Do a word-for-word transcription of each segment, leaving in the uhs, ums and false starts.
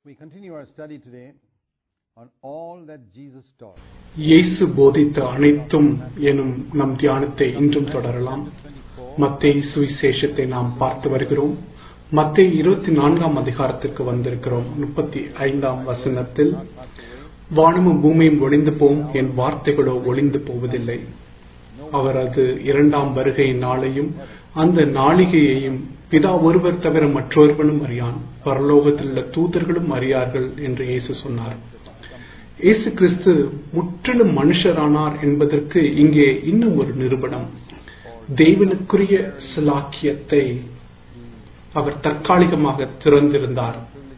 We continue our study today on all that Jesus taught. இயேசு போதித்த அனைத்தும் எனும் நம் தியானத்தை இன்றும் தொடரலாம். மத்தேயு சுவிசேஷத்தை நாம் பார்த்து வருகிறோம். மத்தேயு இருபத்தி நான்காம் அதிகாரத்திற்கு வந்திருக்கிறோம். முப்பத்தி ஐந்தாம் வசனத்தில், வானமும் பூமியும் ஒளிந்து போம், என் வார்த்தைகளோ ஒளிந்து போவதில்லை. அவரது இரண்டாம் வருகை நாளையும் அந்த நாளிகையையும் பிதா ஒருவர் தவிர மற்றொருவனும் அறியான், பரலோகத்தில் உள்ள தூதர்களும் அறியார்கள் என்று இயேசு சொன்னார். இயேசு கிறிஸ்து முற்றிலும் மனுஷரானார் என்பதற்கு இங்கே இன்னும் ஒரு நிரூபணம். தேவனுக்குரிய சிலாக்கியத்தை அவர் தற்காலிகமாக திறந்திருந்தார்.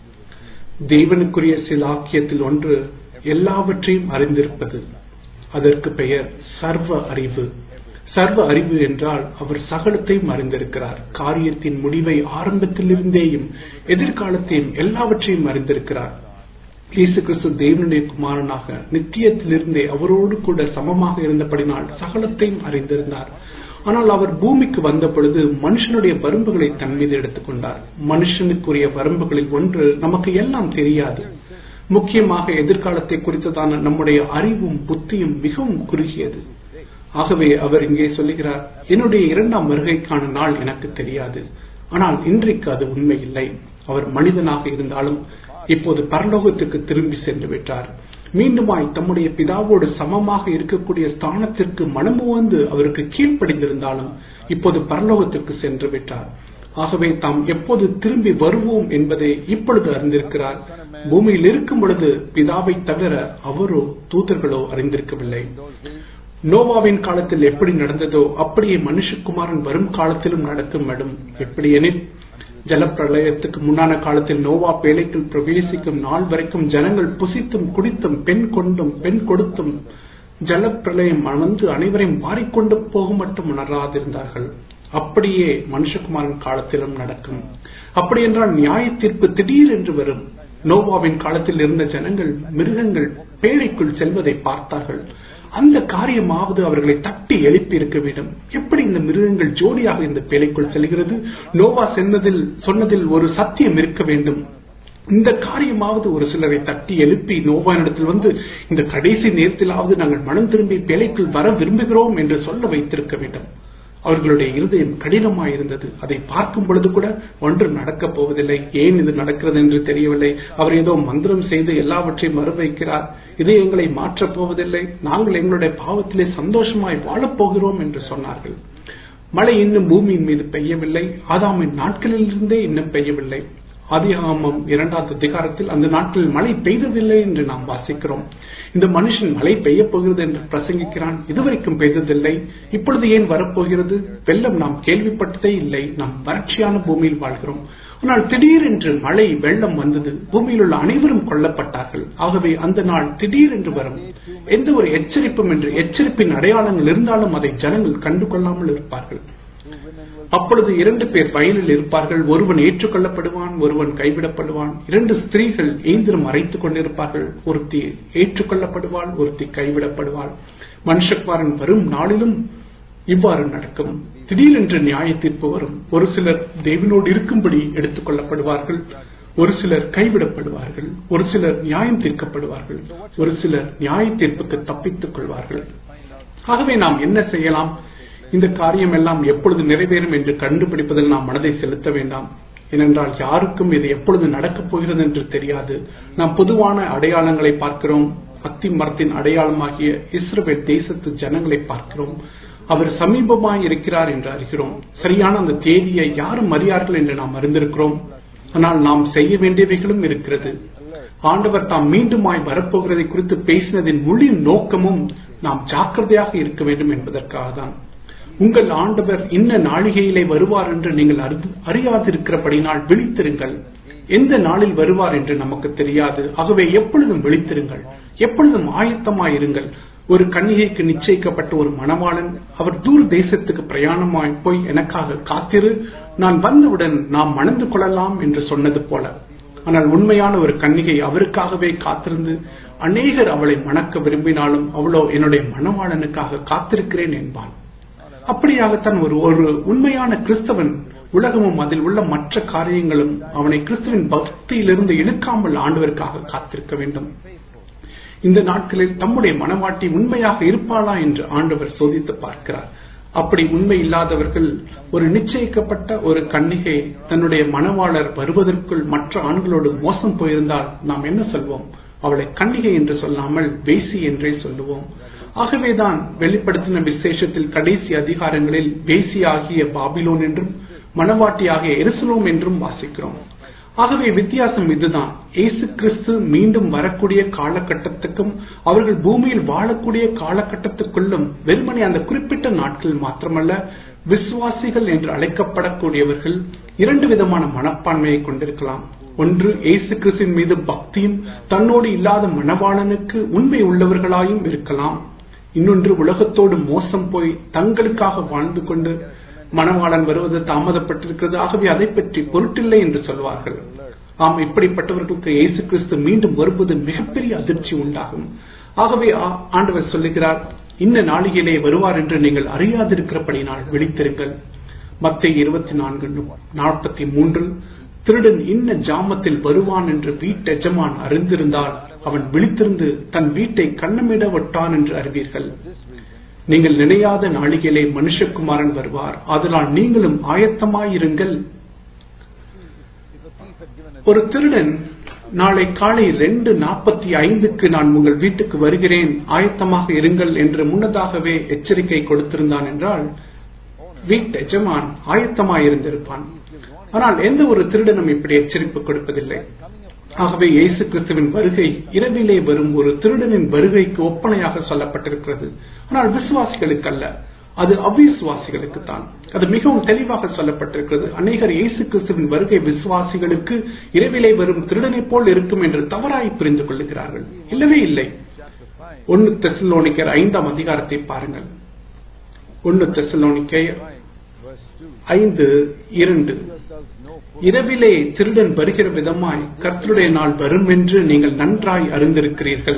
தேவனுக்குரிய சிலாக்கியத்தில் ஒன்று எல்லாவற்றையும் அறிந்திருப்பது. அதற்கு பெயர் சர்வ அறிவு. சர்வ அறிவு என்றால் அவர் சகலத்தையும் அறிந்திருக்கிறார். காரியத்தின் முடிவை ஆரம்பத்திலிருந்தேயும் எதிர்காலத்தையும் எல்லாவற்றையும் அறிந்திருக்கிறார். இயேசு கிறிஸ்து தேவனுடைய குமாரனாக நித்தியத்திலிருந்தே அவரோடு கூட சமமாக இருந்தபடினால் சகலத்தையும் அறிந்திருந்தார். ஆனால் அவர் பூமிக்கு வந்த பொழுது மனுஷனுடைய வரம்புகளை தன் மீது எடுத்துக்கொண்டார். மனுஷனுக்குரிய வரம்புகளில் ஒன்று, நமக்கு எல்லாம் தெரியாது. முக்கியமாக எதிர்காலத்தை குறித்ததான நம்முடைய அறிவும் புத்தியும் மிகவும் குறுகியது. ஆகவே அவர் இங்கே சொல்லுகிறார், என்னுடைய இரண்டாம் வருகைக்கான நாள் எனக்கு தெரியாது. ஆனால் இன்றைக்கு அது உண்மை இல்லை. அவர் மனிதனாக இருந்தாலும் இப்போது பரலோகத்துக்கு திரும்பி சென்று விட்டார். மீண்டுமாய் தம்முடைய பிதாவோடு சமமாக இருக்கக்கூடிய ஸ்தானத்திற்கு மனமு வந்து அவருக்கு கீழ்ப்படிந்திருந்தாலும் இப்போது பரலோகத்திற்கு சென்று விட்டார். ஆகவே தாம் எப்போது திரும்பி வருவோம் என்பதை இப்பொழுது அறிந்திருக்கிறார். பூமியில் இருக்கும் பொழுது பிதாவை தவிர அவரோ தூதர்களோ அறிந்திருக்கவில்லை. நோவாவின் காலத்தில் எப்படி நடந்ததோ அப்படியே மனுஷகுமாரன் வரும் காலத்திலும் நடக்கும். எப்படி எனில், ஜலப்பிரளயத்துக்கு முன்னான காலத்தில் நோவா பேழைக்குள் பிரவேசிக்கும் நாள் வரைக்கும் ஜனங்கள் புசித்தும் குடித்தும் பெண் கொண்டும் பெண் கொடுத்தும் ஜலப்பிரளயம் வந்து அனைவரையும் வாரிக்கொண்டு போக மட்டும் உணராதிருந்தார்கள். அப்படியே மனுஷகுமாரன் காலத்திலும் நடக்கும். அப்படி என்றால் நியாய தீர்ப்பு திடீர் என்று வரும். நோவாவின் காலத்தில் இருந்த ஜனங்கள் மிருகங்கள் பேழைக்குள் செல்வதை பார்த்தார்கள். அந்த காரியமாவது அவர்களை தட்டி எழுப்பி இருக்க வேண்டும். எப்படி இந்த மிருகங்கள் ஜோடியாக இந்த பேழைக்குள் செல்கிறது? நோவா சென்னதில் சொன்னதில் ஒரு சத்தியம் இருக்க வேண்டும். இந்த காரியமாவது ஒரு சிலரை தட்டி எழுப்பி நோவானிடத்தில் வந்து, இந்த கடைசி நேரத்திலாவது நாங்கள் மனம் திரும்பி பேழைக்குள் வர விரும்புகிறோம் என்று சொல்ல வைத்திருக்க வேண்டும். அவர்களுடைய இருதயம் கடினமாயிருந்தது. அதை பார்க்கும் பொழுது கூட ஒன்று நடக்கப் போவதில்லை. ஏன் இது நடக்கிறது என்று தெரியவில்லை. அவர் ஏதோ மந்திரம் செய்து எல்லாவற்றையும் மறு வைக்கிறார். இது எங்களை மாற்றப் போவதில்லை. நாங்கள் எங்களுடைய பாவத்திலே சந்தோஷமாய் வாழப்போகிறோம் என்று சொன்னார்கள். மழை இன்னும் பூமியின் மீது பெய்யவில்லை. ஆதாமின் நாட்களிலிருந்தே இன்னும் பெய்யவில்லை. ஆதியாகமம் இரண்டாவது அதிகாரத்தில் அந்த நாட்களில் மழை பெய்ததில்லை என்று நாம் வாசிக்கிறோம். இந்த மனுஷன் மழை பெய்ய போகிறது என்று பிரசங்கிக்கிறான். இதுவரைக்கும் பெய்ததில்லை, இப்பொழுது ஏன் வரப்போகிறது? வெள்ளம் நாம் கேள்விப்பட்டதே இல்லை. நாம் வறட்சியான பூமியில் வாழ்கிறோம். ஆனால் திடீரென்று மழை வெள்ளம் வந்தது. பூமியில் உள்ள அனைவரும் கொல்லப்பட்டார்கள். ஆகவே அந்த நாள் திடீர் என்று வரும். எந்த ஒரு எச்சரிப்பும் என்று எச்சரிப்பின் அடையாளங்கள் இருந்தாலும் அதை ஜனங்கள் கண்டு கொள்ளாமல் இருப்பார்கள். அப்பொழுது இரண்டு பேர் வயலில் இருப்பார்கள். ஒருவன் ஏற்றுக்கொள்ளப்படுவான், ஒருவன் கைவிடப்படுவான். இரண்டு ஸ்திரீகள் ஏந்திரம் அரைத்துக் கொண்டிருப்பார்கள். ஒருத்தி ஏற்றுக்கொள்ளப்படுவாள், ஒருத்தி கைவிடப்படுவாள். மனுஷகுமாரன் வரும் நாளிலும் இவ்வாறு நடக்கும். திடீரென்று நியாய தீர்ப்பு வரும். ஒரு சிலர் தேவனோடு இருக்கும்படி எடுத்துக் கொள்ளப்படுவார்கள், ஒரு சிலர் கைவிடப்படுவார்கள், ஒரு சிலர் நியாயம் தீர்க்கப்படுவார்கள், ஒரு சிலர் நியாய தீர்ப்புக்கு தப்பித்துக் கொள்வார்கள். ஆகவே நாம் என்ன செய்யலாம்? இந்த காரியம் எல்லாம் எப்பொழுது நிறைவேறும் என்று கண்டுபிடிப்பதில் நாம் மனதை செலுத்த வேண்டாம். ஏனென்றால் யாருக்கும் இது எப்பொழுது நடக்கப் போகிறது என்று தெரியாது. நாம் பொதுவான அடையாளங்களை பார்க்கிறோம். அத்தி மரத்தின் அடையாளமாகிய இஸ்ரவேல் தேசத்து ஜனங்களை பார்க்கிறோம். அவர் சமீபமாய் இருக்கிறார் என்று அறிகிறோம். சரியான அந்த தேதியை யாரும் அறியார்கள் என்று நாம் அறிந்திருக்கிறோம். ஆனால் நாம் செய்ய வேண்டியவைகளும் இருக்கிறது. ஆண்டவர் தாம் மீண்டுமாய் வரப்போகிறதை குறித்து பேசினதின் முழு நோக்கமும் நாம் ஜாக்கிரதையாக இருக்க வேண்டும் என்பதற்காக தான். உங்கள் ஆண்டவர் இன்ன நாளிகையிலே வருவார் என்று நீங்கள் அறியாதிருக்கிறபடினால் விழித்திருங்கள். எந்த நாளில் வருவார் என்று நமக்கு தெரியாது. ஆகவே எப்பொழுதும் விழித்திருங்கள், எப்பொழுதும் ஆயத்தமாயிருங்கள். ஒரு கன்னிகைக்கு நிச்சயிக்கப்பட்ட ஒரு மணவாளன் அவர் தூர தேசத்துக்கு பிரயாணமாய் போய் எனக்காக காத்திரு, நான் வந்தவுடன் நாம் மணந்து கொள்ளலாம் என்று சொன்னது போல. ஆனால் உண்மையான ஒரு கன்னிகை அவருக்காகவே காத்திருந்து அநேகர் அவளை மணக்க விரும்பினாலும் அவளோ என்னுடைய மணவாளனுக்காக காத்திருக்கிறேன் என்பான். அப்படியாகத்தான் ஒரு ஒரு உண்மையான கிறிஸ்தவன் உலகமும் அதில் உள்ள மற்ற காரியங்களும் அவனை கிறிஸ்துவின் பக்தியிலிருந்து இழுக்காமல் ஆண்டவருக்காக காத்திருக்க வேண்டும். இந்த நாட்களில் தம்முடைய மனவாட்டி உண்மையாக இருப்பாளா என்று ஆண்டவர் சோதித்து பார்க்கிறார். அப்படி உண்மை இல்லாதவர்கள், ஒரு நிச்சயிக்கப்பட்ட ஒரு கன்னிகை தன்னுடைய மணவாளர் வருவதற்குள் மற்ற ஆண்களோடு மோசம் போயிருந்தால் நாம் என்ன சொல்வோம்? அவளை கன்னிகை என்று சொல்லாமல் வேசி என்றே சொல்லுவோம். ஆகவேதான் வெளிப்படுத்தின விசேஷத்தில் கடைசி அதிகாரங்களில் வேசியாகிய பாபிலோன் என்றும் மணவாட்டியாகிய எருசலேம் என்றும் வாசிக்கிறோம். ஆகவே வித்தியாசம் இதுதான். இயேசு கிறிஸ்து மீண்டும் வரக்கூடிய காலகட்டத்துக்கும் அவர்கள் பூமியில் வாழக்கூடிய காலகட்டத்துக்குள்ளும் வெறுமனே அந்த குறிப்பிட்ட நாட்கள் மாத்திரமல்ல, விசுவாசிகள் என்று அழைக்கப்படக்கூடியவர்கள் இரண்டு விதமான மனப்பான்மையை கொண்டிருக்கலாம். ஒன்று, இயேசு கிறிஸ்துவின் மீது பக்தியும் தன்னோடு இல்லாத மணவாளனுக்கு உண்மை உள்ளவர்களாயும் இருக்கலாம். இன்னொன்று, உலகத்தோடு மோசம் போய் தங்களுக்காக வாழ்ந்து கொண்டு மணவாளன் வருவது தாமதப்பட்டிருக்கிறது, ஆகவே அதை பற்றி பொருட்டில்லை என்று சொல்வார்கள். ஆம், இப்படிப்பட்டவர்களுக்கு இயேசு கிறிஸ்து மீண்டும் வருவது மிகப்பெரிய அதிர்ச்சி உண்டாகும். ஆகவே ஆண்டவர் சொல்லுகிறார், இன்ன நாளிகையிலே வருவார் என்று நீங்கள் அறியாதிருக்கிறபடினால் விழித்திருங்கள். மத்தேயு இருபத்தி நான்கு நாற்பத்தி மூன்று, திருடன் இன்ன ஜாமத்தில் வருவான் என்று வீட்டெஜமான் அறிந்திருந்தால் அவன் விழித்திருந்து தன் வீட்டை கண்ணமிட விட்டான் என்று அறிவீர்கள். நீங்கள் நினையாத நாளிகையிலே மனுஷகுமாரன் வருவார், அதனால் நீங்களும் ஆயத்தமாயிருங்கள். ஒரு திருடன் நாளை காலை ரெண்டு நாற்பத்தி ஐந்துக்கு நான் உங்கள் வீட்டுக்கு வருகிறேன், ஆயத்தமாக இருங்கள் என்று முன்னதாகவே எச்சரிக்கை கொடுத்திருந்தான் என்றால் வீட்டு எஜமான் ஆயத்தமாயிருந்திருப்பான். ஆனால் எந்த ஒரு திருடனும் இப்படி எச்சரிப்பு கொடுப்பதில்லை. ஆகவே இயேசு கிறிஸ்துவின் வருகை இரவிலே வரும் ஒரு திருடனின் வருகைக்கு ஒப்பனையாக சொல்லப்பட்டிருக்கிறது. ஆனால் விசுவாசிகளுக்கு அல்ல, அது அவிசுவாசிகளுக்கு தான். அது மிகவும் தெளிவாக சொல்லப்பட்டிருக்கிறது. அநேகர் இயேசு கிறிஸ்துவின் வருகை விசுவாசிகளுக்கு இரவிலே வரும் திருடனை போல் இருக்கும் என்று தவறாய் புரிந்து கொள்ளுகிறார்கள். இல்லவே இல்லை. ஒன்னு தெசலோனிக்கர் ஐந்தாம் அதிகாரத்தை பாருங்கள். ஒன்னு தெசலோனிக்கர் ஐந்து இரண்டு, இரவிலே திருடன் வருகிற விதமாய் கர்த்தருடைய நாள் வரும் என்று நீங்கள் நன்றாய் அறிந்திருக்கிறீர்கள்.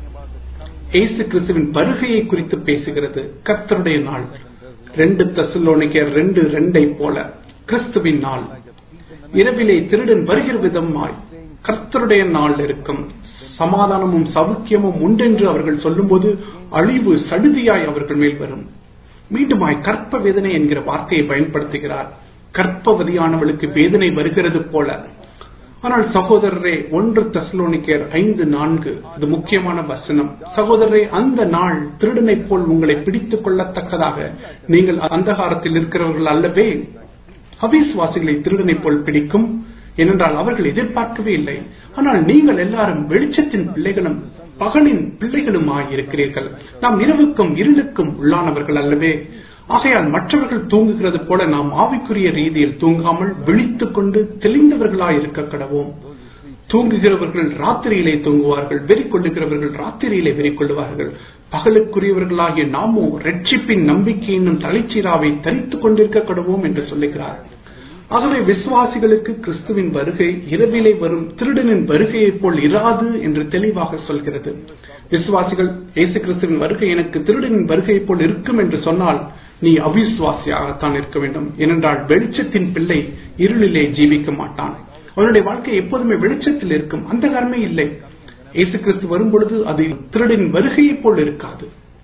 இயேசு கிறிஸ்துவின் வருகையை குறித்து பேசுகிறது. கர்த்தருடைய நாள் ரெண்டு தெசலோனிக்கர் ரெண்டு ரெண்டை போல கிறிஸ்துவின் நாள். இரவிலே திருடன் வருகிற விதமாய் கர்த்தருடைய நாள் இருக்கும். சமாதானமும் சவுக்கியமும் உண்டென்று அவர்கள் சொல்லும் போது அழிவு சடுதியாய் அவர்கள் மேல் வரும். மீண்டுமாய் கற்ப வேதனை என்கிற வார்த்தையை பயன்படுத்துகிறார். கற்பவதியானவளுக்கு வேதனை வருகிறது போல. ஆனால் சகோதரரே, ஒன்று தெசலோனிக்கர் ஐந்து நான்கு, அது முக்கியமான வசனம். சகோதரரே, அந்த நாள் திருடனை போல் உங்களை பிடித்துக் கொள்ளத்தக்கதாக நீங்கள் அந்தகாரத்தில் இருக்கிறவர்கள் அல்லவே. அவிசுவாசிகளை திருடனை போல் பிடிக்கும், ஏனென்றால் அவர்கள் எதிர்பார்க்கவே இல்லை. ஆனால் நீங்கள் எல்லாரும் வெளிச்சத்தின் பிள்ளைகளும் பகலின் பிள்ளைகளுமாயிருக்கிறீர்கள். நாம் இரவுக்கும் இருளுக்கும் உள்ளானவர்கள் அல்லவே. ஆகையால் மற்றவர்கள் தூங்குகிறது போல நாம் ஆவிக்குரிய ரீதியில் தூங்காமல் விழித்துக் கொண்டு தெளிந்தவர்களாயிருக்க கடவோம். தூங்குகிறவர்கள் ராத்திரியிலே தூங்குவார்கள், வெறி கொள்ளுகிறவர்கள் ராத்திரியிலே வெறி கொள்ளுவார்கள். பகலுக்குரியவர்களாகிய நாமோ ரட்சிப்பின் நம்பிக்கை என்னும் தலைச்சீராவை தரித்துக் கொண்டிருக்க கடவோம் என்று சொல்லுகிறார். ஆகவே விசுவாசிகளுக்கு கிறிஸ்துவின் வருகை இரவிலே வரும் திருடனின் வருகையைப் போல் இராது என்று தெளிவாக சொல்கிறது. விசுவாசிகள் இயேசு கிறிஸ்துவின் வருகை எனக்கு திருடனின் வருகையைப் போல் இருக்கும் என்று சொன்னால் நீ அவிசுவாசியாகத்தான் இருக்க வேண்டும். ஏனென்றால் வெளிச்சத்தின் பிள்ளை இருளிலே ஜீவிக்க மாட்டான். அவனுடைய வாழ்க்கை எப்போதுமே வெளிச்சத்தில் இருக்கும், அந்த காரணமே இல்லை. இயேசு கிறிஸ்து வரும் பொழுது அது திருடனின் வருகையைப் போல் இருக்காது.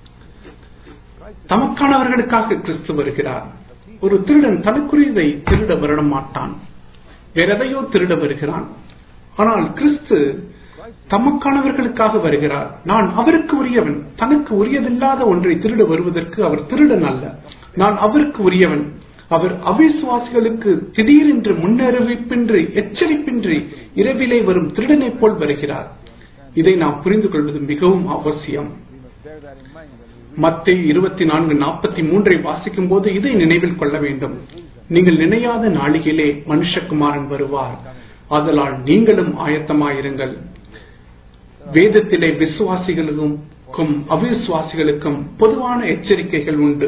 தமக்கானவர்களுக்காக கிறிஸ்து வருகிறார். ஒரு திருடன் தனக்குரியதை திருட வர மாட்டான், வேற எதையோ திருட வருகிறான். ஆனால் கிறிஸ்து தமக்கானவர்களுக்காக வருகிறார். நான் அவருக்கு உரியவன். தனக்கு உரியதில்லாத ஒன்றை திருட வருவதற்கு அவர் திருடன் அல்ல. நான் அவருக்கு உரியவன். அவர் அவிசுவாசிகளுக்கு திடீரென்று முன்னறிவிப்பின்றி எச்சரிப்பின்றி இரவிலே வரும் திருடனை போல் வருகிறார். இதை நாம் புரிந்து கொள்வது மிகவும் அவசியம். மத்தேயு இருபத்தி நான்கு நாற்பத்தி மூன்றை வாசிக்கும் போது இதை நினைவில் கொள்ள வேண்டும். நீங்கள் நினையாத நாளிகையிலே மனுஷகுமாரன் வருவார், ஆதலால் நீங்களும் ஆயத்தமாயிருங்கள். வேதத்திலே விசுவாசிகளுக்கும் அவிசுவாசிகளுக்கும் பொதுவான எச்சரிக்கைகள் உண்டு.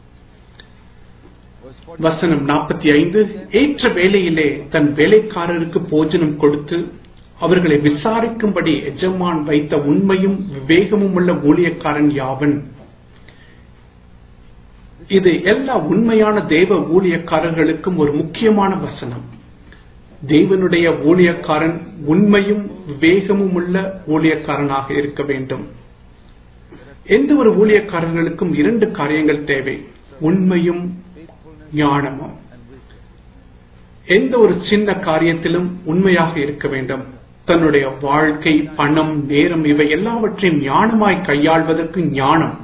வசனம் நாற்பத்தி ஐந்து, ஏற்ற வேளையிலே தன் வேலைக்காரருக்கு போஜனம் கொடுத்து அவர்களை விசாரிக்கும்படி எஜமான் வைத்த உண்மையும் விவேகமும் உள்ள ஊழியக்காரன் யாவன். இது எல்லா உண்மையான தேவ ஊழியக்காரர்களுக்கும் ஒரு முக்கியமான வசனம். தேவனுடைய ஊழியக்காரன் உண்மையும் விவேகமும் உள்ள ஊழியக்காரனாக இருக்க வேண்டும். எந்த ஒரு ஊழியக்காரர்களுக்கும் இரண்டு காரியங்கள் தேவை, உண்மையும் ஞானமும். எந்த ஒரு சின்ன காரியத்திலும் உண்மையாக இருக்க வேண்டும். தன்னுடைய வாழ்க்கை, பணம், நேரம் இவை எல்லாவற்றையும் ஞானமாய் கையாள்வதற்கு ஞானம்.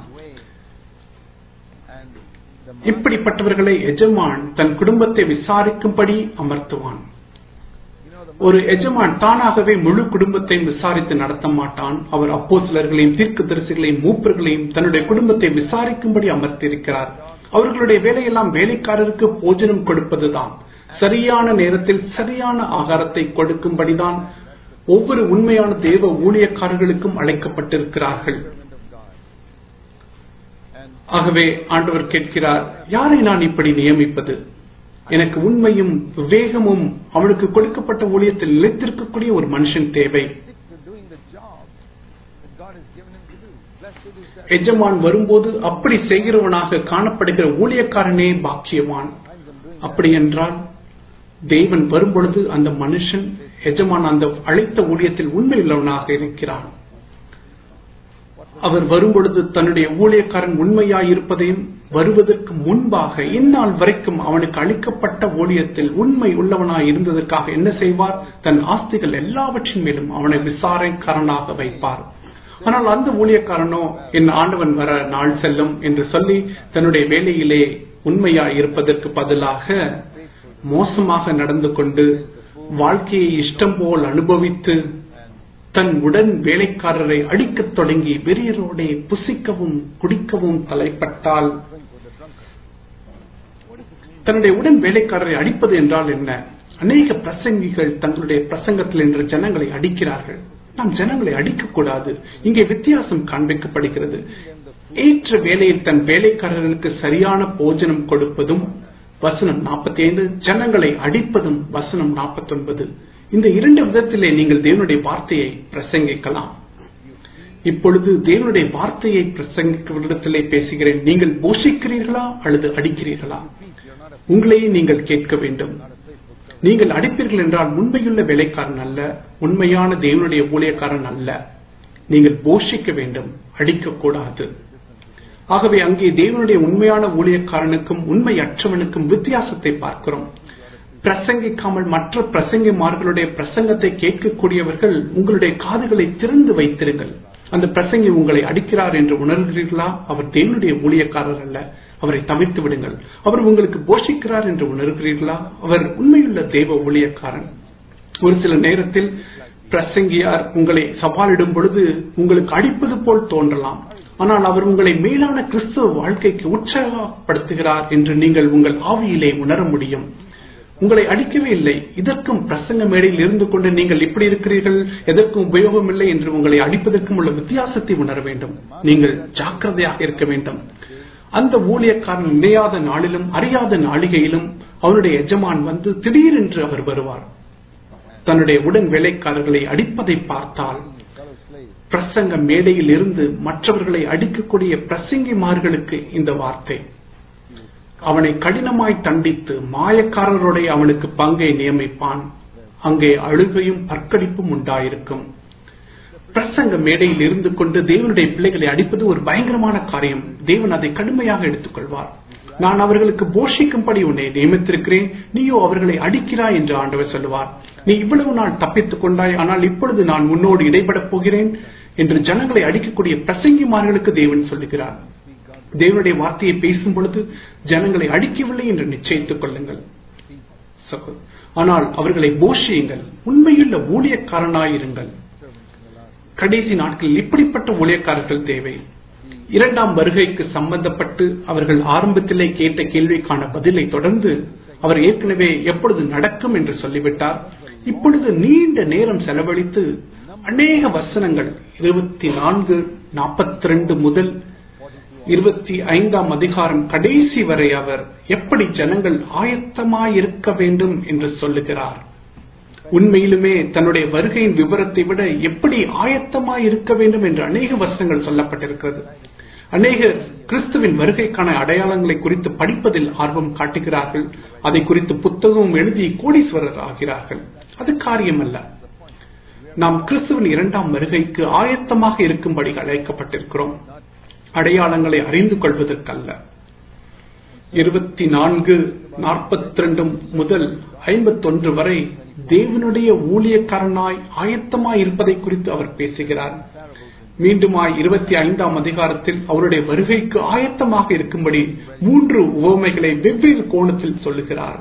இப்படிப்பட்டவர்களை எஜமான் தன் குடும்பத்தை விசாரிக்கும்படி அமர்த்துவான். ஒரு எஜமான் தானாகவே முழு குடும்பத்தையும் விசாரித்து நடத்த மாட்டான். அவர் அப்போஸ்தலர்களையும் தீர்க்கதரிசிகளையும் மூப்பர்களையும் தன்னுடைய குடும்பத்தை விசாரிக்கும்படி அமர்த்தியிருக்கிறார். அவர்களுடைய வேலையெல்லாம் வேலைக்காரருக்கு போஜனம் கொடுப்பதுதான். சரியான நேரத்தில் சரியான ஆகாரத்தை கொடுக்கும்படிதான் ஒவ்வொரு உண்மையான தேவ ஊழியக்காரர்களுக்கும் அழைக்கப்பட்டிருக்கிறார்கள். ஆகவே ஆண்டவர் கேட்கிறார், யாரை நான் இப்படி நியமிப்பது? எனக்கு உண்மையும் விவேகமும் அவனுக்கு கொடுக்கப்பட்ட ஊழியத்தில் நிலைத்திருக்கக்கூடிய ஒரு மனுஷன் தேவை. எஜமான் வரும்போது அப்படி செய்கிறவனாக காணப்படுகிற ஊழியக்காரனே பாக்கியவான். அப்படி என்றால் தேவன் வரும்பொழுது அந்த மனுஷன் எஜமான் அந்த அழைத்த ஊழியத்தில் உண்மையுள்ளவனாக இருக்கிறான். அவர் வரும்பொழுது தன்னுடைய ஊழியக்காரன் உண்மையாயிருப்பதையும் வருவதற்கு முன்பாக இந்நாள் வரைக்கும் அவனுக்கு அளிக்கப்பட்ட ஊழியத்தில் உண்மை உள்ளவனாய் இருந்ததற்காக என்ன செய்வார்? தன் ஆஸ்திகள் எல்லாவற்றின் மேலும் அவனை விசாரணைக்காரனாக வைப்பார். ஆனால் அந்த ஊழியக்காரனோ என் ஆண்டவன் வர நாள் செல்லும் என்று சொல்லி தன்னுடைய வேலையிலே உண்மையாய் இருப்பதற்கு பதிலாக மோசமாக நடந்து கொண்டு வாழ்க்கையை இஷ்டம் போல் அனுபவித்து தன் உடன் வேலைக்காரரை அடிக்கத் தொடங்கி வெறியரோடே புசிக்கவும் குடிக்கவும் தலைப்பட்டால், தன்னுடைய உடன் வேலைக்காரரை அடிப்பது என்றால் என்ன? அநேக பிரசங்கிகள் தங்களுடைய பிரசங்கத்தில் என்ற ஜனங்களை அடிக்கிறார்கள். நாம் ஜனங்களை அடிக்கக்கூடாது. இங்கே வித்தியாசம் காண்பிக்கப்படுகிறது. ஏற்ற வேலையில் தன் வேலைக்காரர்களுக்கு சரியான போஜனம் கொடுப்பதும் வசனம் நாற்பத்தி ஐந்து, ஜனங்களை அடிப்பதும் வசனம் நாற்பத்தி ஒன்பது. இந்த இரண்டு விதத்திலே நீங்கள் தேவனுடைய வார்த்தையை பிரசங்கிக்கலாம். இப்பொழுது தேவனுடைய வார்த்தையை பிரசங்கிக்கிறதிலே பேசுகிறேன். நீங்கள் போஷிக்கிறீர்களா அல்லது அடிக்கிறீர்களா? உங்களையே நீங்கள் கேட்க வேண்டும். நீங்கள் அடிப்பீர்கள் என்றால் உண்மையுள்ள வேலைக்காரன் அல்ல, உண்மையான தேவனுடைய ஊழியக்காரன் அல்ல. நீங்கள் போஷிக்க வேண்டும், அடிக்கக்கூடாது. ஆகவே அங்கே தேவனுடைய உண்மையான ஊழியக்காரனுக்கும் உண்மையற்றவனுக்கும் வித்தியாசத்தை பார்க்கிறோம். பிரசங்கிக்காமல் மற்ற பிரசங்கிமார்களுடைய பிரசங்கத்தை கேட்கக்கூடியவர்கள் உங்களுடைய காதுகளை திறந்து வைத்திருங்கள். அந்த பிரசங்கி உங்களை அடிக்கிறார் என்று உணர்கிறீர்களா? அவர் தேவனுடைய ஊழியக்காரர் அல்ல, அவரை தவிர்த்து விடுங்கள். அவர் உங்களுக்கு போஷிக்கிறார் என்று உணர்கிறீர்களா? அவர் உண்மையுள்ள தேவ ஊழியக்காரன். ஒரு சில நேரத்தில் பிரசங்கியார் உங்களை சவாலிடும் பொழுது உங்களுக்கு அடிப்பது போல் தோன்றலாம். ஆனால் அவர் உங்களை மேலான கிறிஸ்துவ வாழ்க்கைக்கு உற்சாகப்படுத்துகிறார் என்று நீங்கள் உங்கள் ஆவியிலே உணர முடியும். உங்களை அடிக்கவே இல்லை. இதற்கும் பிரசங்க மேடையில் இருந்து கொண்டு நீங்கள் இப்படி இருக்கிறீர்கள், எதற்கும் உபயோகம் இல்லை என்று உங்களை அடிப்பதற்கும் உள்ள வித்தியாசத்தை உணர வேண்டும். நீங்கள் ஜாக்கிரதையாக இருக்க வேண்டும். அந்த ஊழியக்காரன் நினையாத நாளிலும் அறியாத நாளிகையிலும் அவனுடைய எஜமான் வந்து திடீரென்று அவர் வருவார். தன்னுடைய உடன் வேலைக்காரர்களை அடிப்பதை பார்த்தால், பிரசங்க மேடையில் இருந்து மற்றவர்களை அடிக்கக்கூடிய பிரசங்கிமார்களுக்கு இந்த வார்த்தை, அவனை கடினமாய் தண்டித்து மாயக்காரருடைய அவனுக்கு பங்கை நியமிப்பான். அங்கே அழுகையும் பற்கடிப்பும் உண்டாயிருக்கும். பிரசங்க மேடையில் இருந்து கொண்டு தேவனுடைய பிள்ளைகளை அடிப்பது ஒரு பயங்கரமான காரியம். தேவன் அதை கடுமையாக எடுத்துக் கொள்வார். நான் அவர்களுக்கு போஷிக்கும்படி உன்னை நியமித்திருக்கிறேன், நீயோ அவர்களை அடிக்கிறாய் என்று ஆண்டவர் சொல்லுவார். நீ இவ்வளவு நாள் தப்பித்துக் கொண்டாய், ஆனால் இப்பொழுது நான் உன்னோடு இடைப்படப் போகிறேன் என்று ஜனங்களை அடிக்கக்கூடிய பிரசங்கிமார்களுக்கு தேவன் சொல்லுகிறார். தேவனுடைய வார்த்தையை பேசும் பொழுது ஜனங்களை அடிக்கவில்லை என்று நிச்சயித்துக் கொள்ளுங்கள். ஆனால் அவர்களை போஷியுங்கள், உண்மையுள்ள ஊழியக்காரனாயிருங்கள். கடைசி நாட்களில் இப்படிப்பட்ட ஊழியக்காரர்கள் தேவை. இரண்டாம் வருகைக்கு சம்பந்தப்பட்டு அவர்கள் ஆரம்பத்திலே கேட்ட கேள்விக்கான பதிலை தொடர்ந்து அவர் ஏற்கனவே எப்பொழுது நடக்கும் என்று சொல்லிவிட்டார். இப்பொழுது நீண்ட நேரம் செலவழித்து அநேக வசனங்கள் இருபத்தி நான்கு நாற்பத்தி ரெண்டு முதல் இருபத்தி ஐந்தாம் அதிகாரம் கடைசி வரை அவர் எப்படி ஜனங்கள் ஆயத்தமாயிருக்க வேண்டும் என்று சொல்லுகிறார். உண்மையிலுமே தன்னுடைய வருகையின் விவரத்தை விட எப்படி ஆயத்தமாயிருக்க வேண்டும் என்று அநேக வசனங்கள் சொல்லப்பட்டிருக்கிறது. அநேகர் கிறிஸ்துவின் வருகைக்கான அடையாளங்களை குறித்து படிப்பதில் ஆர்வம் காட்டுகிறார்கள். அதை குறித்து புத்தகம் எழுதி கோடீஸ்வரர் ஆகிறார்கள். அது காரியமல்ல. நாம் கிறிஸ்துவின் இரண்டாம் வருகைக்கு ஆயத்தமாக இருக்கும்படி அழைக்கப்பட்டிருக்கிறோம், அடையாளங்களை அறிந்து கொள்வதற்கல்ல. இருபத்தி நான்கு நாற்பத்தி ரெண்டு முதல் ஐம்பத்தி ஒன்று வரை தேவனுடைய ஊழியக்காரனாய் ஆயத்தமாய் இருப்பதை குறித்து அவர் பேசுகிறார். மீண்டுமாய் இருபத்தி ஐந்தாம் அதிகாரத்தில் அவருடைய வருகைக்கு ஆயத்தமாக இருக்கும்படி மூன்று உவமைகளை வெவ்வேறு கோணத்தில் சொல்லுகிறார்.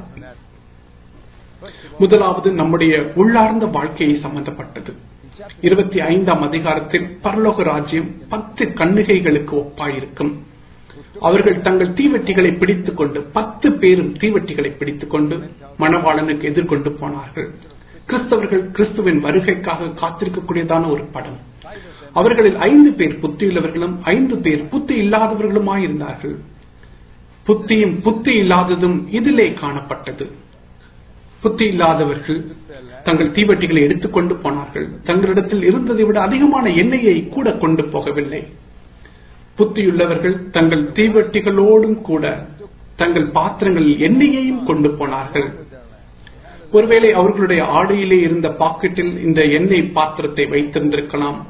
முதலாவது நம்முடைய உள்ளார்ந்த வாழ்க்கையை சம்பந்தப்பட்டது. இருபத்தி ஐந்தாம் அதிகாரத்தில் பரலோக ராஜ்யம் பத்து கன்னிகைகளுக்கு ஒப்பாயிருக்கும். அவர்கள் தங்கள் தீவெட்டிகளை பிடித்துக் கொண்டு பத்து பேரும் தீவெட்டிகளை பிடித்துக் கொண்டு மணவாளனுக்கு எதிர்கொண்டு போனார்கள். கிறிஸ்தவர்கள் கிறிஸ்துவின் வருகைக்காக காத்திருக்கக்கூடியதான ஒரு படம். அவர்களில் ஐந்து பேர் புத்தியுள்ளவர்களும் ஐந்து பேர் புத்தி இல்லாதவர்களுமாயிருந்தார்கள். புத்தியும் புத்தி இல்லாததும் இதிலே காணப்பட்டது. புத்தி இல்லாதவர்கள் தங்கள் தீவெட்டிகளை எடுத்துக்கொண்டு போனார்கள். தங்களிடத்தில் இருந்ததை விட அதிகமான எண்ணெயை கூட கொண்டு போகவில்லை. புத்தியுள்ளவர்கள் தங்கள் தீவெட்டிகளோடும் கூட தங்கள் பாத்திரங்களில் எண்ணெயையும் கொண்டு போனார்கள். ஒருவேளை அவர்களுடைய ஆடையிலே இருந்த பாக்கெட்டில் இந்த எண்ணெய் பாத்திரத்தை வைத்திருந்திருக்கலாம்.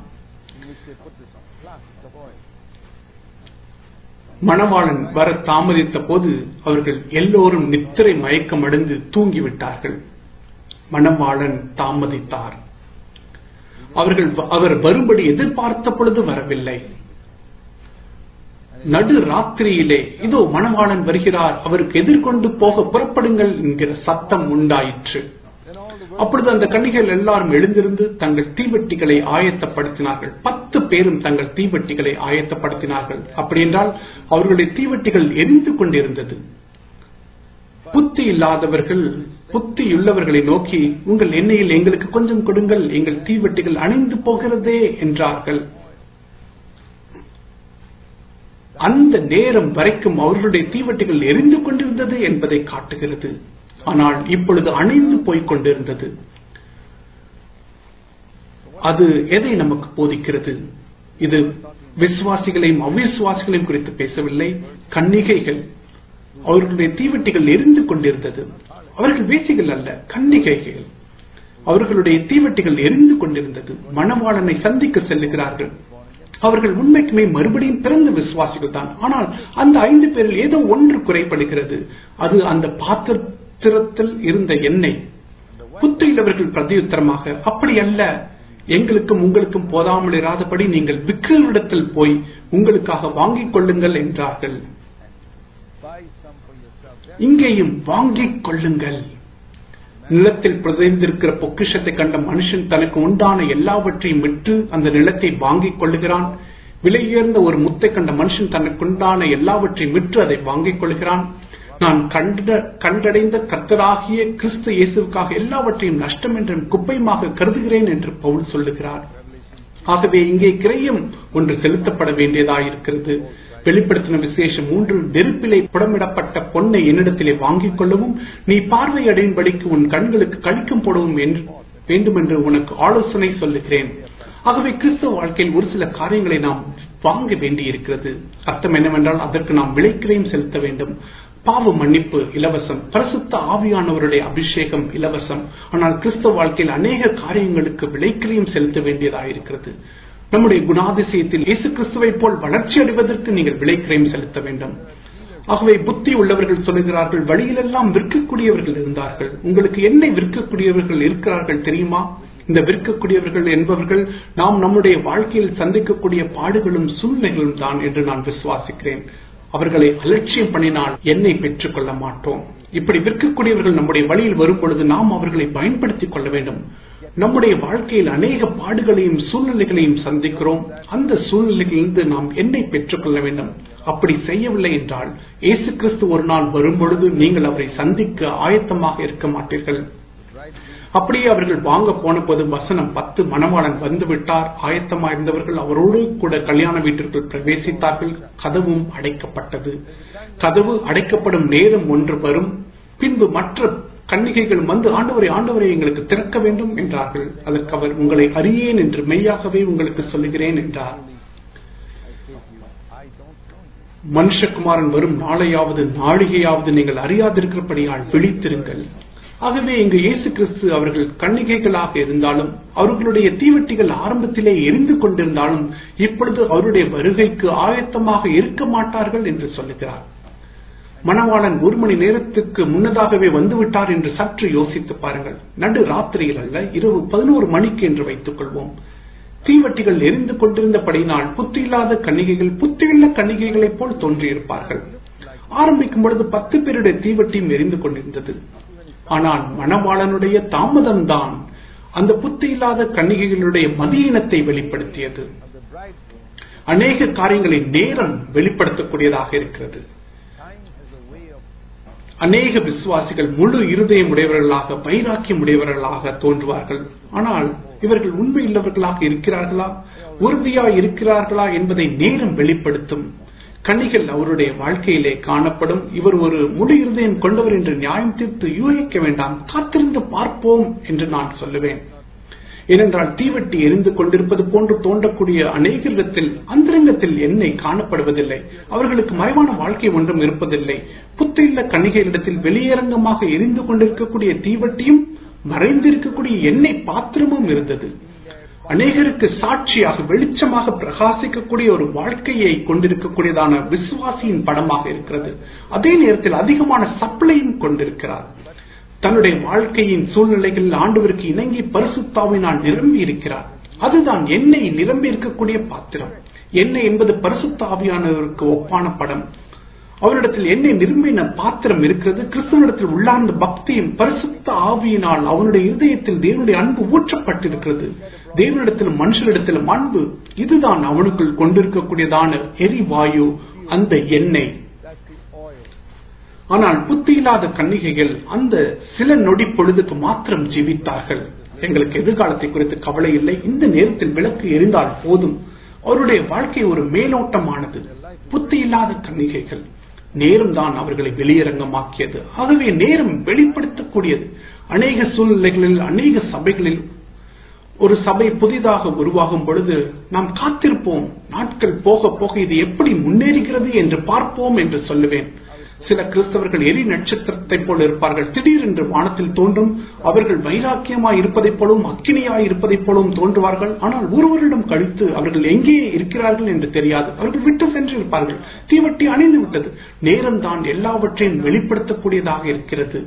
மணவாளன் வர தாமதித்த போது அவர்கள் எல்லோரும் நித்திரை மயக்கம் அடைந்து தூங்கிவிட்டார்கள். மணவாளன் தாமதித்தார். அவர்கள் அவர் வரும்படி எதிர்பார்த்த பொழுது வரவில்லை. நடு ராத்திரியிலே இதோ மணவாளன் வருகிறார், அவருக்கு எதிர்கொண்டு போக புறப்படுங்கள் என்கிற சத்தம் உண்டாயிற்று. அப்பொழுது அந்த கன்னிகைகள் எல்லாரும் எழுந்திருந்து தங்கள் தீவெட்டிகளை ஆயத்தப்படுத்தினார்கள். பத்து பேரும் தங்கள் தீவெட்டிகளை ஆயத்தப்படுத்தினார்கள். அப்படி என்றால் அவர்களுடைய தீவெட்டிகள் எரிந்து கொண்டிருந்தது. புத்தி இல்லாதவர்கள் புத்தியுள்ளவர்களை நோக்கி, உங்கள் எண்ணெயில் எங்களுக்கு கொஞ்சம் கொடுங்கள், எங்கள் தீவெட்டிகள் அணைந்து போகிறதே என்றார்கள். அந்த நேரம் வரைக்கும் அவர்களுடைய தீவெட்டிகள் எரிந்து கொண்டிருந்தது என்பதை காட்டுகிறது. ஆனால் இப்பொழுது அணைந்து போய்க் கொண்டிருந்தது. அது எதை நமக்கு போதிக்கிறது? இது விசுவாசிகளையும் அவிசுவாசிகளையும் குறித்து பேசவில்லை. கன்னிகைகள், அவர்களுடைய தீவெட்டிகள் எரிந்து கொண்டிருந்தது. அவர்கள் வேசிகள் அல்ல, கன்னிகைகள். அவர்களுடைய தீவெட்டிகள் எரிந்து கொண்டிருந்தது. மணவாளனை சந்திக்க செல்லுகிறார்கள். அவர்கள் உண்மைக்குமே மறுபடியும் பிறந்த விசுவாசிகள் தான். ஆனால் அந்த ஐந்து பேரில் ஏதோ ஒன்று குறைபடுகிறது. அது அந்த பாத்திரத்தில் இருந்த எண்ணெய். புத்தியுள்ளவர்கள் பிரதியுத்தரமாக, அப்படி அல்ல, எங்களுக்கும் உங்களுக்கும் போதாமல் இராதபடி நீங்கள் விக்கிரரிடத்தில் போய் உங்களுக்காக வாங்கிக் கொள்ளுங்கள் என்றார்கள். இங்கேயும் வாங்கிக் கொள்ளுங்கள். நிலத்தில் புதைந்திருக்கிற பொக்கிஷத்தை கண்ட மனுஷன் தனக்கு உண்டான எல்லாவற்றையும் விற்று அந்த நிலத்தை வாங்கிக் கொள்ளுகிறான். விலையுயர்ந்த ஒரு முத்தை கண்ட மனுஷன் தனக்கு உண்டான எல்லாவற்றையும் விற்று அதை வாங்கிக் கொள்கிறான். நான் கண்ட கண்டடைந்த கர்த்தராகிய கிறிஸ்து இயேசுவுக்காக எல்லாவற்றையும் நஷ்டம் என்றும் குப்பையுமாக கருதுகிறேன் என்று பவுல் சொல்லுகிறார். ஆகவே இங்கே கிரயம் ஒன்று செலுத்தப்பட வேண்டியதாயிருக்கிறது. வெளிப்படுத்தின விசேஷம் மூன்று, நெருப்பிலே புடமிடப்பட்ட பொன்னை என்னிடத்திலே வாங்கிக் கொள்ளவும் நீ பார்வையடையும்படிக்கு உன் கண்களுக்கு கழிக்கும் போடவும் வேண்டும் என்று உனக்கு ஆலோசனை சொல்லுகிறேன். ஆகவே கிறிஸ்தவ வாழ்க்கையில் ஒரு சில காரியங்களை நாம் வாங்க வேண்டி இருக்கிறது. அர்த்தம் என்னவென்றால் அதற்கு நாம் விலைக்கிரயம் செலுத்த வேண்டும். பாவ மன்னிப்பு இலவசம், பரிசுத்த ஆவியானவருடைய அபிஷேகம் இலவசம். ஆனால் கிறிஸ்தவ வாழ்க்கையில் அநேக காரியங்களுக்கு விலைக்கிரயம் செலுத்த வேண்டியதாயிருக்கிறது. நம்முடைய குணாதிசயத்தில் இயேசு கிறிஸ்துவை போல் வளர்ச்சி அடைவதற்கு நீங்கள் விலைக்கிரயம் செலுத்த வேண்டும். ஆகவே புத்தி உள்ளவர்கள் சொல்லுகிறார்கள், வழியிலெல்லாம் விற்கக்கூடியவர்கள் இருந்தார்கள். உங்களுக்கு என்னை விற்கக்கூடியவர்கள் இருக்கிறார்கள் தெரியுமா? இந்த விற்கக்கூடியவர்கள் என்பவர்கள் நாம் நம்முடைய வாழ்க்கையில் சந்திக்கக்கூடிய பாடுகளும் சூழ்நிலைகளும் தான் என்று நான் விசுவாசிக்கிறேன். அவர்களை அலட்சியம் பண்ணினால் என்னை பெற்றுக் கொள்ள மாட்டோம். இப்படி விற்கக்கூடியவர்கள் நம்முடைய வழியில் வரும் பொழுது நாம் அவர்களை பயன்படுத்திக் கொள்ள வேண்டும். நம்முடைய வாழ்க்கையில் அநேக பாடுகளையும் சூழ்நிலைகளையும் சந்திக்கிறோம். அந்த சூழ்நிலைகளிலிருந்து நாம் என்னை பெற்றுக் கொள்ள வேண்டும். அப்படி செய்யவில்லை என்றால் இயேசு கிறிஸ்து ஒரு நாள் வரும் பொழுது நீங்கள் அவரை சந்திக்க ஆயத்தமாக இருக்க மாட்டீர்கள். அப்படியே அவர்கள் வாங்க போன போது வசனம் பத்து, மணவாளன் வந்துவிட்டார், ஆயத்தமாக இருந்தவர்கள் அவரோடு கூட கல்யாண வீட்டிற்குள் பிரவேசித்தார்கள். கதவும் அடைக்கப்பட்டது. கதவு அடைக்கப்படும் நேரம் ஒன்று வரும். பின்பு மற்ற கன்னிகைகள் வந்து ஆண்டவரை ஆண்டவரை எங்களுக்கு திறக்க வேண்டும் என்றார்கள். அதற்கு அவர், உங்களை அறியேன் என்று மெய்யாகவே உங்களுக்கு சொல்லுகிறேன் என்றார். மனுஷகுமாரன் வரும் நாளையாவது நாழிகையாவது நீங்கள் அறியாதிருக்கிறபடியால் விழித்திருங்கள். ஆகவே இங்கு இயேசு கிறிஸ்து அவர்கள் கன்னிகைகளாக இருந்தாலும், அவர்களுடைய தீவெட்டிகள் ஆரம்பத்திலே எரிந்து கொண்டிருந்தாலும், இப்பொழுது அவருடைய வருகைக்கு ஆயத்தமாக இருக்க மாட்டார்கள் என்று சொல்லுகிறார். மணவாளன் ஒரு மணி நேரத்துக்கு முன்னதாகவே வந்துவிட்டார் என்று சற்று யோசித்து பாருங்கள். நடு ராத்திரியில் அல்ல, இரவு பதினோரு மணிக்கு என்று வைத்துக் கொள்வோம். தீவட்டிகள் எரிந்து கொண்டிருந்தபடியினால் புத்தியில்லாத கன்னிகைகள் புத்தியுள்ள கன்னிகைகளைப் போல் தோன்றியிருப்பார்கள். ஆரம்பிக்கும் பொழுது பத்து பேருடைய தீவட்டியும் எரிந்து கொண்டிருந்தது. ஆனால் மணவாளனுடைய தாமதம் தான் அந்த புத்தியில்லாத கன்னிகைகளுடைய மதியினத்தை வெளிப்படுத்தியது. அநேக காரியங்களின் நேரம் வெளிப்படுத்தக்கூடியதாக இருக்கிறது. அநேக விசுவாசிகள் முழு இருதயம் உடையவர்களாக, வைராக்கியம் உடையவர்களாக தோன்றுவார்கள். ஆனால் இவர்கள் உண்மையுள்ளவர்களாக இருக்கிறார்களா, உறுதியாய் இருக்கிறார்களா என்பதை நேரம் வெளிப்படுத்தும். கன்னிகள் அவருடைய வாழ்க்கையிலே காணப்படும். இவர் ஒரு முழு இருதயம் கொண்டவர் என்று நியாயம் தீர்த்து யூகிக்க வேண்டாம், காத்திருந்து பார்ப்போம் என்று நான் சொல்லுவேன். ஏனென்றால் தீவட்டி எரிந்து கொண்டிருப்பது போன்று தோன்றக்கூடிய அநேகரிடத்தில் அந்தரங்கத்தில் எண்ணெய் காணப்படுவதில்லை. அவர்களுக்கு மறைவான வாழ்க்கை ஒன்றும் இருப்பதில்லை. புத்தியுள்ள கன்னிகைகளிடத்தில் வெளியரங்கமாக எரிந்து கொண்டிருக்கக்கூடிய தீவட்டியும் மறைந்திருக்கக்கூடிய எண்ணெய் பாத்திரமும் இருந்தது. அநேகருக்கு சாட்சியாக வெளிச்சமாக பிரகாசிக்கக்கூடிய ஒரு வாழ்க்கையை கொண்டிருக்கக்கூடியதான விசுவாசியின் படமாக இருக்கிறது. அதே நேரத்தில் அதிகமான சப்ளையும் கொண்டிருக்கிறார். தன்னுடைய வாழ்க்கையின் சூழ்நிலைகளில் ஆண்டவருக்கு இணங்கி பரிசுத்தாவினால் நிரம்பி இருக்கிறார். அதுதான் எண்ணெய் நிரம்பி இருக்கக்கூடிய பாத்திரம். எண்ணெய் என்பது பரிசுத்த ஆவியானவருக்கு ஒப்பான படம். அவரிடத்தில் எண்ணெய் நிரம்பின பாத்திரம் இருக்கிறது. கிறிஸ்துவனிடத்தில் உள்ளார்ந்த பக்தியும் பரிசுத்த ஆவியினால் அவனுடைய இதயத்தில் தேவனுடைய அன்பு ஊற்றப்பட்டிருக்கிறது. தேவனிடத்திலும் மனுஷரிடத்திலும் அன்பு, இதுதான் அவனுக்குள் கொண்டிருக்கக்கூடியதான எரிவாயு, அந்த எண்ணெய். ஆனால் புத்தியில்லாத கன்னிகைகள் அந்த சில நொடி பொழுதுக்கு மாத்திரம் ஜீவித்தார்கள். எங்களுக்கு எதிர்காலத்தை குறித்து கவலை இல்லை, இந்த நேரத்தில் விளக்கு எரிந்தால் போதும். அவருடைய வாழ்க்கை ஒரு மேலோட்டமானது. புத்தியில்லாத கன்னிகைகள், நேரம் தான் அவர்களை வெளியரங்கமாக்கியது. ஆகவே நேரம் வெளிப்படுத்தக்கூடியது. அநேக சூழ்நிலைகளில், அநேக சபைகளில் ஒரு சபை புதிதாக உருவாகும் பொழுது நாம் காத்திருப்போம். நாட்கள் போக போக இது எப்படி முன்னேறுகிறது என்று பார்ப்போம் என்று சொல்லுவேன். சில கிறிஸ்தவர்கள் எரி நட்சத்திரத்தை போல் இருப்பார்கள். திடீரென்று வானத்தில் தோன்றும். அவர்கள் வைராக்கியமாய் இருப்பதைப் போலவும் அக்கினியாய் இருப்பதைப் போலவும் தோன்றுவார்கள். ஆனால் ஒரு வருடம் கழித்து அவர்கள் எங்கே இருக்கிறார்கள் என்று தெரியாது. அவர்கள் விட்டு சென்று இருப்பார்கள். தீவட்டி அணைந்து விட்டது. நேரம் தான் எல்லாவற்றையும் வெளிப்படுத்தக்கூடியதாக இருக்கிறது.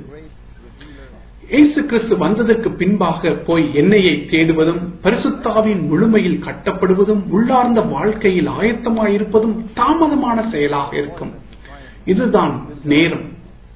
இயேசு கிறிஸ்து வந்ததற்கு பின்பாக போய் எண்ணெயை தேடுவதும், பரிசுத்தாவின் முழுமையில் கட்டப்படுவதும், உள்ளார்ந்த வாழ்க்கையில் ஆயத்தமாயிருப்பதும் தாமதமான செயலாக இருக்கும். இதுதான் நேரம்.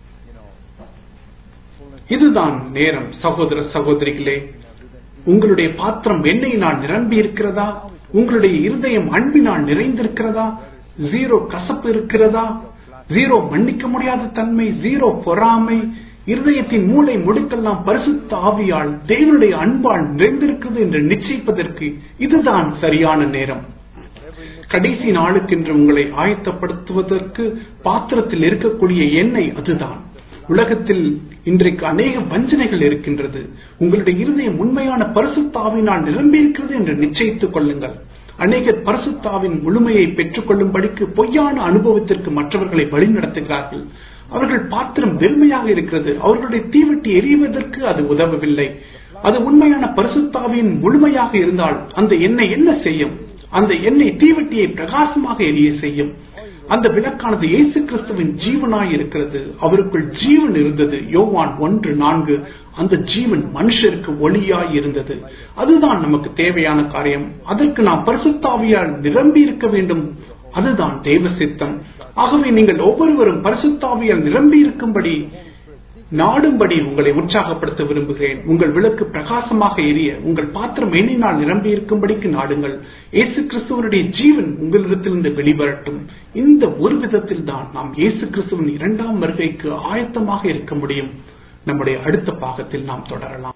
இதுதான் நேரம். சகோதர சகோதரிகளே, உங்களுடைய பாத்திரம் எண்ணெயினால் நிரம்பி இருக்கிறதா? உங்களுடைய இருதயம் அன்பினால் நிறைந்திருக்கிறதா? ஜீரோ கசப்பு இருக்கிறதா? ஜீரோ மன்னிக்க முடியாத தன்மை, ஜீரோ பொறாமை, இருதயத்தின் மூளை முடுக்கெல்லாம் பரிசுத்த ஆவியால் தேவனுடைய அன்பால் நிறைந்திருக்கிறது என்று நிச்சயிப்பதற்கு இதுதான் சரியான நேரம். கடைசி நாளுக்கென்று உங்களை ஆயத்தப்படுத்துவதற்கு பாத்திரத்தில் இருக்கக்கூடிய எண்ணெய் அதுதான். உலகத்தில் இன்றைக்கு அநேக வஞ்சனைகள் இருக்கின்றது. உங்களுடைய இருதயம் உண்மையான பரிசுத்தாவினால் நிரம்பி இருக்கிறது என்று நிச்சயித்துக் கொள்ளுங்கள். அநேகர் பரிசுத்தாவின் முழுமையை பெற்றுக் கொள்ளும்படிக்கு பொய்யான அனுபவத்திற்கு மற்றவர்களை வழிநடத்துகிறார்கள். அவர்கள் பாத்திரம் வெறுமையாக இருக்கிறது. அவர்களுடைய தீவட்டி எரிவதற்கு அது உதவவில்லை. அது உண்மையான பரிசுத்தாவின் முழுமையாக இருந்தால் அந்த எண்ணெய் என்ன செய்யும்? அந்த எண்ணெய் தீவட்டியை பிரகாசமாக எரிய செய்யும். அந்த விளக்கானது இயேசு கிறிஸ்துவின் ஜீவனாய் இருக்கிறது. அவருக்குள் ஜீவன் இருந்தது. யோவான் ஒன்று நான்கு. அந்த ஜீவன் மனுஷருக்கு ஒளியாய் இருந்தது. அதுதான் நமக்கு தேவையான காரியம். அதற்கு நாம் பரிசுத்தாவியால் நிரம்பி இருக்க வேண்டும். அதுதான் தேவ சித்தம். ஆகவே நீங்கள் ஒவ்வொருவரும் பரிசுத்தாவியால் நிரம்பி இருக்கும்படி நாடும்படி உங்களை உற்சாகப்படுத்த விரும்புகிறேன். உங்கள் விளக்கு பிரகாசமாக எரிய, உங்கள் பாத்திரம் எண்ணினால் நிரம்பி இருக்கும்படிக்கு நாடுங்கள். இயேசு கிறிஸ்துவனுடைய ஜீவன் உங்களிடத்திலிருந்து வெளிவரட்டும். இந்த ஒரு விதத்தில் தான் நாம் இயேசு கிறிஸ்துவின் இரண்டாம் வருகைக்கு ஆயத்தமாக இருக்க முடியும். நம்முடைய அடுத்த பாகத்தில் நாம் தொடரலாம்.